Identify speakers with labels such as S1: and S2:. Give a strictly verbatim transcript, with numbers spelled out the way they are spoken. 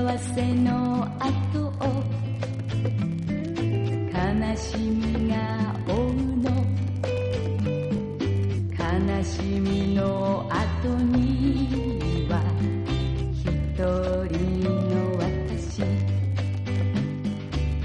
S1: せの後を悲しみが追うの、悲しみの後に